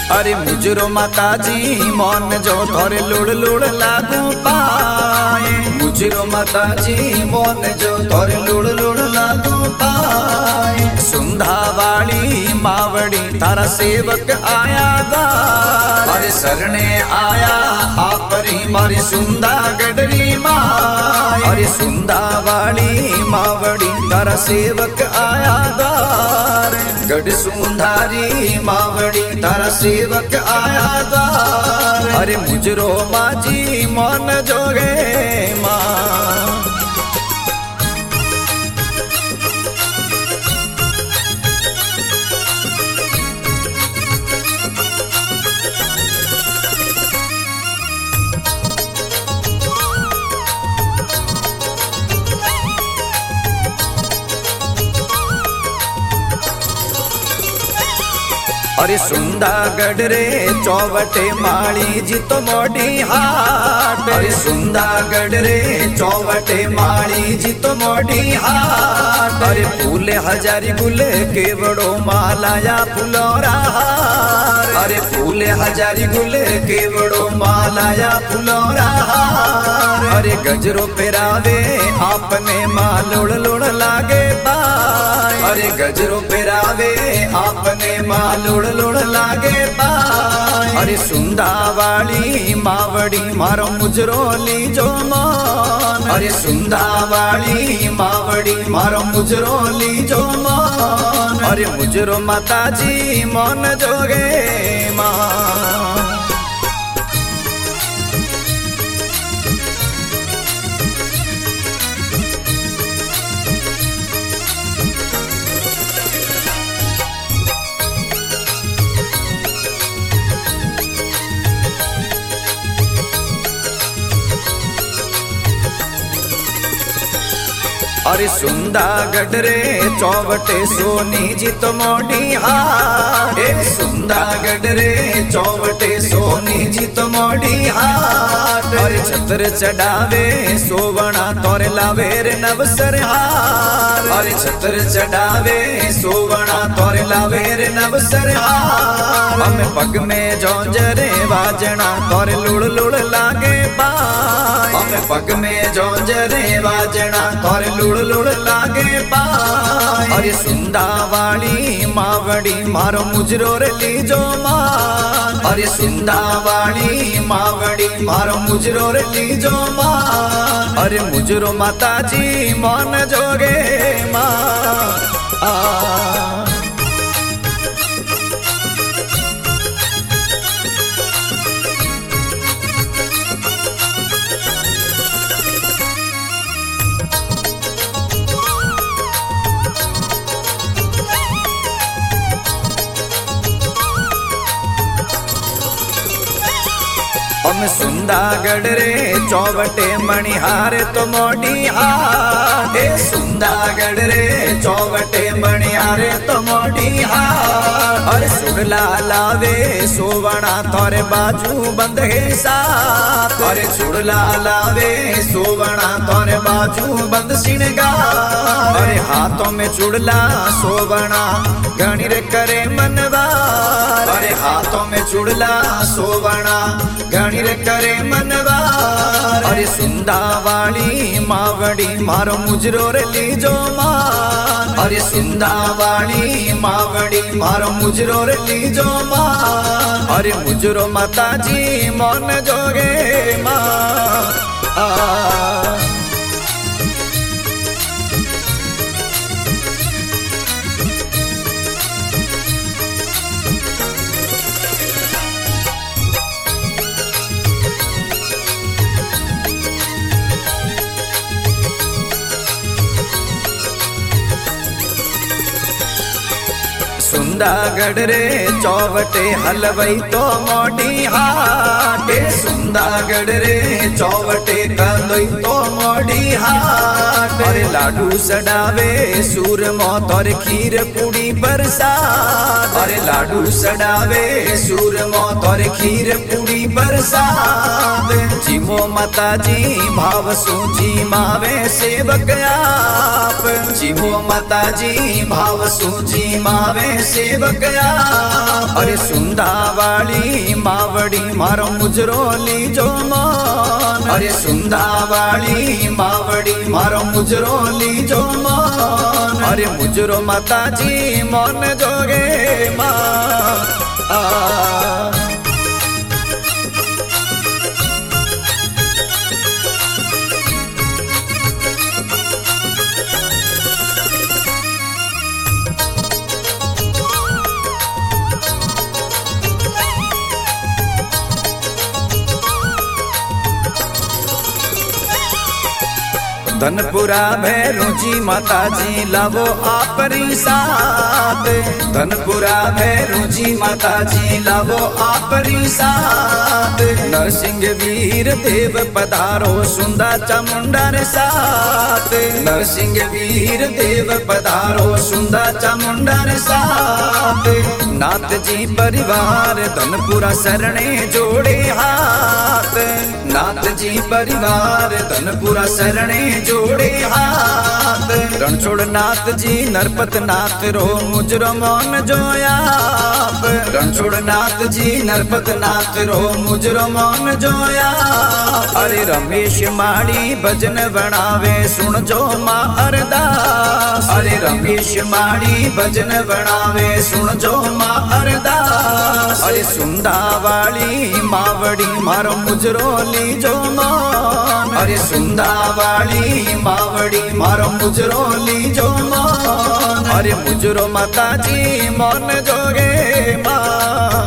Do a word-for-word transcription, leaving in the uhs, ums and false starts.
अरे मुजरो माताजी मन जो थोरे लुड़ लुड़ लागू पाए। मुजरो माताजी मन जो थोरे लुड़ लुड़ लागू पाए। सुंधा वाली मावड़ी तारा सेवक आया गार। अरे सरने आया आपरी मारी सुंदा गडरी माए। अरे सुंदा वाली मावड़ी तारा सेवक आया गार। गढ़ सुंधारी मावड़ी तारा सेवक आया द्वार। अरे मुजरो माजी मन जोगे माँ। अरे सुंदा गढ़ रे चौवटे माली जी तो मोड़ी हाट। अरे सुंदा गढ़ रे चौवटे माली जी तो मोड़ी हाट। अरे फूले हजारी गुले केवड़ो मालाया फुलोरा हार। अरे फूले हजारी गुले केवड़ो मालाया फुलोरा हार। अरे गजरो पेरावे आपने मालोड़ लोड़ लागे पाए। अरे गजरो पेरावे आपने मालोड़ लोड़ लागे पाए। अरे सुंदा वाली मावड़ी मारो मुजरो लीजो मान। अरे सुंदा वाली मावड़ी मारो मुजरो लीजो मान। अरे मुजरो माताजी मन जोगे माँ। अरे सुंदा गढ़ रे चौवटे सोनी जी तो मोड़ी हाट। सुंदा गढ़ रे चौवटे सोनी जी तो मोड़ी हाट। अरे छत्र चढ़ावे सोवणा तोरे लावे रे नवसर हार। अरे छत्र चढ़ावे सोवणा तोरे लावे रे नवसर हार। हमें पग में जौंजरे वाजना तोरे लुड़ लुड़ लागे पाए। हमें पग में जौंजरे वाजना तोरे लुड़ लुड़ लागे पाए। अरे सुंदा वाली मावड़ी मारो मुजरो रे लीजो मान। अरे सुंदा वाली मावड़ी मारो मुजरो रे लीजो मान। अरे मुजरो माताजी मन जोगे माँ। आ हम सुंदा गढ़ रे चौवटे मणिहार तो मोड़ी हाट। सुंदा गढ़ रे चौवटे मणिहार तो मोड़ी हाट। अरे सुड़ला लावे सोवणा तोरे बाजू बंद है साथ। अरे सुड़ला लावे सोवणा तोरे बाजू बंद सिणगार। अरे हाथों में चुड़ला सोवणा घणी रे करे मनवार। अरे हाथों में चुड़ला सोवणा घणी रे करे मनवार। अरे सुंदा वाली मावड़ी मारो मुजरो रे लीजो मान। अरे सुंदा वाली मावड़ी मारो मुजरो रे लीजो मान। अरे मुजरो माताजी मन जोगे माँ। आ सुंदा गढ़ रे चौवटे हलवई तो मोड़ी हाट। सुंदा गढ़ रे चौवटे कंदोई तो मोड़ी हाट। अरे लाडू सडावे सूर मो तोरे खीर पूड़ी बरसात। अरे लाडू सडावे सूरमो तोर खीर पूरी बरसात जीवो माता जी भाव सूजी मावे सेवक आप जीवो माता जी भाव सूजी मावे सेवक आप अरे सुंदा वाली मावड़ी मारो मुजरो लीजो मन अरे सुंदा वाली मावड़ी मारो मुजरो लीजो मन अरे मुजरो माता जी मन जोगे माँ आ धनपुरा भैरू जी माता जी लावो आपरी साथ धनपुरा भैरू जी माता जी लावो आपरी साथ नरसिंह वीर देव पधारो सुंदा चामुंडा रे साथ नरसिंह वीर देव पधारो सुंदा चामुंडा रे साथ नाथ जी परिवार धनपुरा शरणे जोड़े हाथ नाथ जी परिवार धनपुरा शरणे जोड़े हाथ रणछोड़ नाथ जी नरपत नाथ रो मुजरो मन जोयाप रणछोड़ नाथ जी नरपत नाथ रो मुजरो मन जोया अरे रमेश माड़ी भजन बनावे सुन जो माँ अरदास अरे रमेश माड़ी भजन बनावे सुन जो माँ अरदास अरे सुंदा वाली मावड़ी मारो मुजरो लीजो मन अरे सुंदा वाली मावड़ी मारो मुजरो लीजो मन अरे मुजरो माता जी मन जोगे माँ।